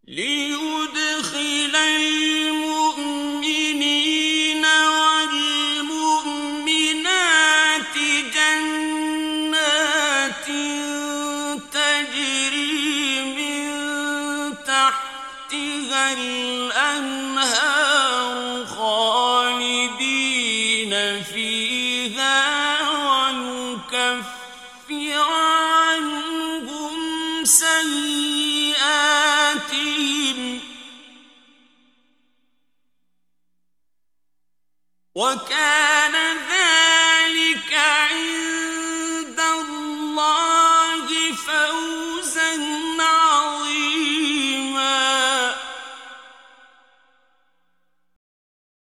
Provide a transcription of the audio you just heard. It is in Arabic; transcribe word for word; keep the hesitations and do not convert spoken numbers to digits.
ليدخل المؤمنين والمؤمنات جنات تجري من تحتها الأنهار خالدين فيها ويكفر عنهم سيئاتهم وكان